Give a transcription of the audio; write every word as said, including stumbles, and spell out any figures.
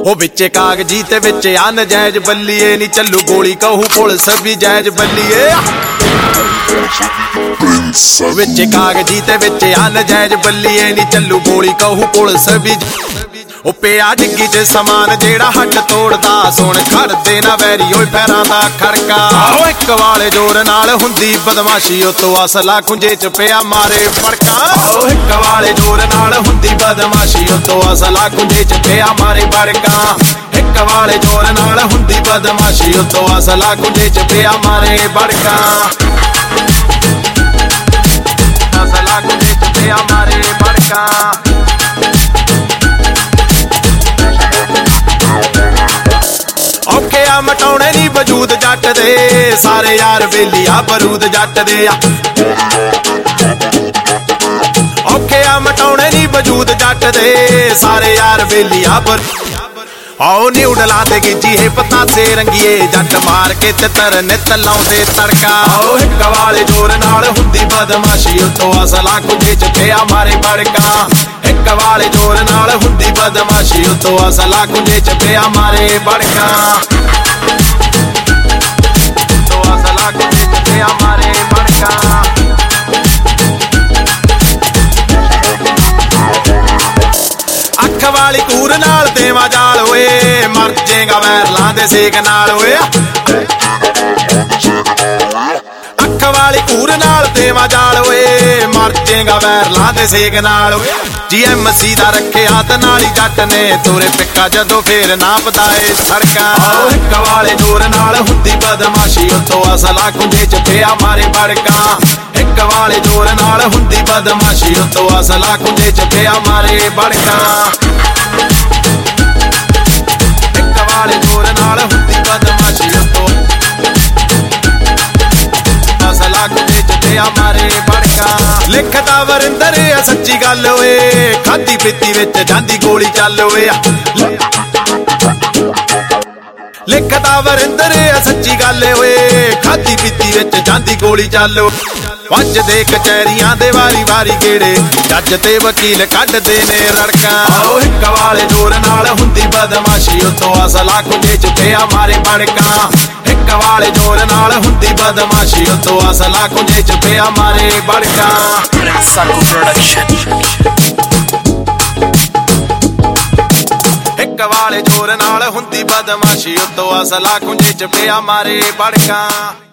ਉਹ ਵਿੱਚੇ ਕਾਗਜੀ ਤੇ ਵਿੱਚੇ ਆ ਨਜਾਇਜ਼ ਬੱਲੀਏ ਨੀ ਚੱਲੂ ਗੋਲੀ ਕਹੂ ਪੁਲਿਸ ਵੀ ਜਾਇਜ਼ ਬੱਲੀਏ ਵਿੱਚੇ ਕਾਗਜੀ ਤੇ ਵਿੱਚੇ ਆ ਨਜਾਇਜ਼ ਬੱਲੀਏ ਨੀ ਚੱਲੂ ਗੋਲੀ ਕਹੂ ਪੁਲਿਸ ਵੀ ਉਹ ਪਿਆ ਡਿੱਗੀ ਤੇ ਸਮਾਨ ਜਿਹੜਾ ਹੱਡ ਤੋੜਦਾ ਸੁਣ ਖੜਦੇ ਨਾ ਵੈਰੀ ਓਏ ਪੈਰਾਂ ਦਾ ਖੜਕਾ ਓ ਇੱਕ ਵਾਲੇ ਜ਼ੋਰ ਨਾਲ ਹੁੰਦੀ ਬਦਮਾਸ਼ੀ ਉਤੋਂ ਅਸਲਾ ਖੁੰਝੇ ਚ ਪਿਆ ਮਾਰੇ ਫੜਕਾ ਓ ਇੱਕ ਵਾਲੇ ਜ਼ੋਰ ਨਾਲ ਹੁੰਦੀ ਬਦਮਾਸ਼ੀ ਉਤੋਂ ਅਸਲਾ ਖੁੰਝੇ ਚ ਪਿਆ ਮਾਰੇ ਫੜਕਾ ਇੱਕ ਵਾਲੇ ਜ਼ੋਰ ਨਾਲ ਹੁੰਦੀ ਬਦਮਾਸ਼ੀ ਉਤੋਂ ਅਸਲਾ ਖੁੰਝੇ ਚ ਪਿਆ ਮਾਰੇ ਫੜਕਾ ਅਸਲਾ ਖੁੰਝੇ ਚ ਪਿਆ ਮਾਰੇ ਫੜਕਾ ਔਖੇ ਆ ਮਟਾਉਣੇ ਨੀ ਵਜੂਦ ਜੱਟ ਦੇ ਸਾਰੇ ਯਾਰ ਵੇਲੀ ਆ ਬਰੂਦ ਜੱਟ ਦੇ ਆ ਔਖੇ ਆ ਮਟਾਉਣੇ ਨੀ ਵਜੂਦ ਜੱਟ ਦੇ ਸਾਰੇ ਯਾਰ ਵੇਲੀ ਆ ਬਰ ਆਓ ਨਿਊਡਲਾਂ ਤੇ ਗਿੱਜੀ ਹੈ ਪਤਾਸੇ ਰੰਗੀਏ ਜੱਟ ਮਾਰ ਕੇ ਤਿੱਤਰ ਨਿੱਤ ਲਾਉਂਦੇ ਤੜਕਾ ਆਓ ਹਿੱਕ ਵਾਲੇ ਜ਼ੋਰ ਨਾਲ ਹੁੰਦੀ ਬਦਮਾਸ਼ੀ ਉਤੋਂ ਅਸਲਾ ਖੁੰਝੇ ਚ ਪਿਆ ਮਾਰੇ ਫੜਕਾ ਹਿੱਕ ਵਾਲੇ ਜ਼ੋਰ ਨਾਲ ਹੁੰਦੀ ਬਦਮਾਸ਼ੀ ਉਤੋਂ ਅਸਲਾ ਖੁੰਝੇ ਚ ਪਿਆ ਮਾਰੇ ਫੜਕਾ ਉਤੋਂ ਅਸਲਾ ਖੁੰਝੇ ਚ ਪਿਆ ਮਾਰੇ ਫੜਕਾ ਅੱਖ ਵਾਲੀ ਕੂਰ ਨਾਲ ਦੇਵਾ ਜਾਲ ਓਏ ਮਰ ਜੇਗਾ ਵੈਰਲਾਂ ਦੇ ਸੇਕ ਨਾਲ ਓਏ ਅੱਖ ਵਾਲੀ ਕੂਰ ਨਾਲ ਦੇਵਾ ਜਾਲ ਓਏ ਮਰ ਜੇਗਾ ਵੈਰਲਾਂ ਦੇ ਸੇਕ ਨਾਲ ਓਏ ਜੀ ਐਮ ਸੀ ਦਾ ਰੱਖਿਆ ਤੇ ਨਾਲ ਹੀ ਜੱਟ ਨੇ ਤੋਰੇ ਪਿੱਕਾ ਜਦੋਂ ਫੇਰ ਨਾ ਪਤਾਏ ਸੜਕਾਂ ਓ ਇੱਕ ਵਾਲੇ ਜ਼ੋਰ ਨਾਲ ਹੁੰਦੀ ਬਦਮਾਸ਼ੀ ਉਤੋਂ ਅਸਲਾ ਖੁੰਝੇ ਚ ਪਿਆ ਮਾਰੇ ਫੜਕਾ ਇੱਕ ਵਾਲੇ ਜ਼ੋਰ ਨਾਲ ਹੁੰਦੀ ਬਦਮਾਸ਼ੀ ਉਤੋਂ ਅਸਲਾ ਖੁੰਝੇ ਚ ਪਿਆ ਮਾਰੇ ਫੜਕਾ ਇੱਕ ਵਾਲੇ ਜ਼ੋਰ ਨਾਲ ਹੁੰਦੀ ਬਦਮਾਸ਼ੀ ਉਤੋਂ ਅਸਲਾ ਖੁੰਝੇ ਚ ਪਿਆ ਮਾਰੇ ਫੜਕਾ ਲਿਖਦਾ ਵਰਿੰਦਰ ਆ ਸੱਚੀ ਗੱਲ ਓਏ ਖਾਦੀ ਪੀਤੀ ਵਿੱਚ ਜਾਂਦੀ ਗੋਲੀ ਚੱਲ ਓਏ ਲਿਖਦਾ ਵਰਿੰਦਰ ਆ ਸੱਚੀ ਗੱਲ ਓਏ ਖਾਦੀ ਪੀਤੀ ਵਿੱਚ ਜਾਂਦੀ ਗੋਲੀ ਚੱਲ ਵੱਜਦੇ ਕਚਹਿਰੀਆਂ ਦੇ ਵਾਰੀ ਵਾਰੀ ਗੇੜੇ ਜੱਜ ਤੇ ਵਕੀਲ ਕੱਢਦੇ ਨੇ ਰੜਕਾਂ ਆਓ ਹਿੱਕ ਵਾਲੇ ਜ਼ੋਰ ਨਾਲ ਹੁੰਦੀ ਬਦਮਾਸ਼ੀ ਉਤੋਂ ਅਸਲਾ ਖੁੰਝੇ ਚ ਪਿਆ ਮਾਰੇ ਫੜਕਾ ਹਿੱਕ ਵਾਲੇ ਜ਼ੋਰ ਨਾਲ ਹੁੰਦੀ ਬਦਮਾਸ਼ੀ ਉਤੋਂ ਅਸਲਾ ਖੁੰਝੇ ਚ ਪਿਆ ਮਾਰੇ ਫੜਕਾ ਹਿੱਕ ਵਾਲੇ ਜ਼ੋਰ ਨਾਲ ਹੁੰਦੀ ਬਦਮਾਸ਼ੀ ਉਤੋਂ ਅਸਲਾ ਖੁੰਝੇ ਚ ਪਿਆ ਮਾਰੇ ਫੜਕਾ।